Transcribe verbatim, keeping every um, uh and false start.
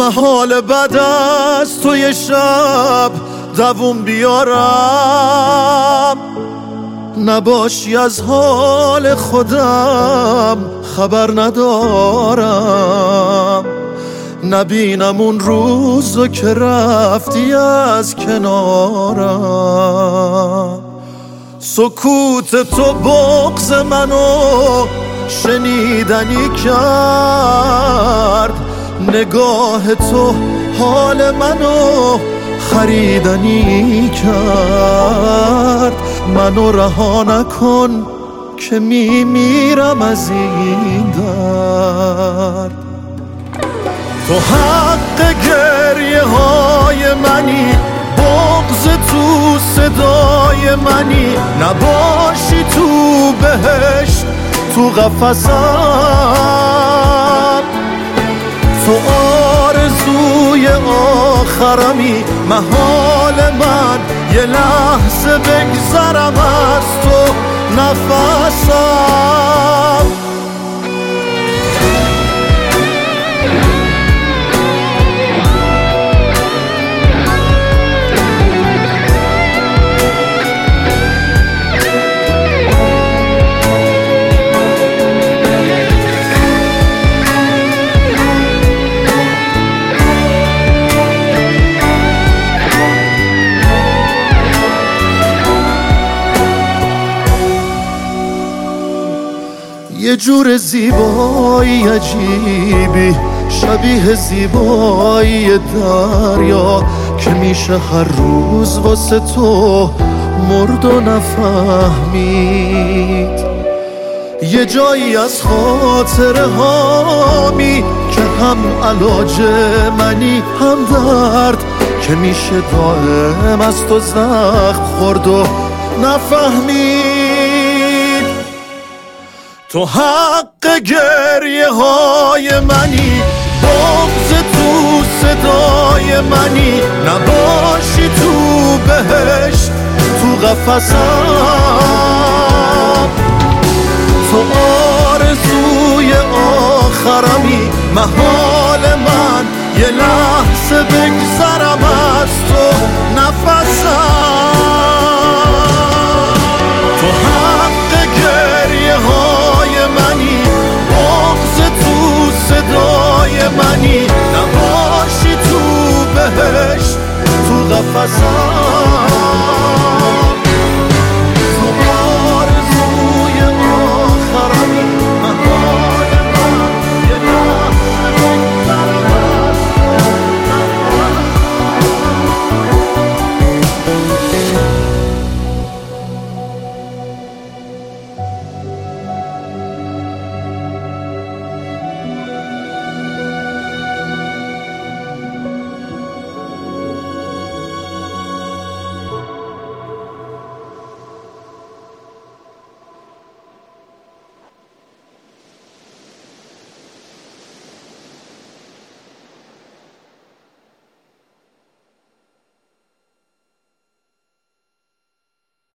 محال بعد از تو یه شب دووم بیارم، نباشی از حال خودم خبر ندارم، نبینم اون روزو که رفتی از کنارم. سکوت تو بغض منو شنیدنی کرد، نگاه تو حال منو خریدنی کرد. منو رها نکن که میمیرم از این درد. تو حق گریه های منی، بغض تو صدای منی، نباشی تو بهشت تو قفسم. تو آرزوی آخرمی، محال من یه لحظه بگذرم از تو نفسم. یه جور زیبایی عجیبی، شبیه زیبایی دریا، که میشه هر روز واسه تو مرد و نفهمید. یه جایی از خاطره هامی که هم علاج منی هم درد، که میشه دائم از تو زخم خورد و نفهمید. تو حق گریه های منی، بغض تو صدای منی، نباشی تو بهشت تو قفسم. تو آرزوی آخرمی، محال من یه لحظه بگذرم از تو نفسم. تو حق گریه های منی، بغض تو صدای منی، نباشی تو بهشت تو قفسم.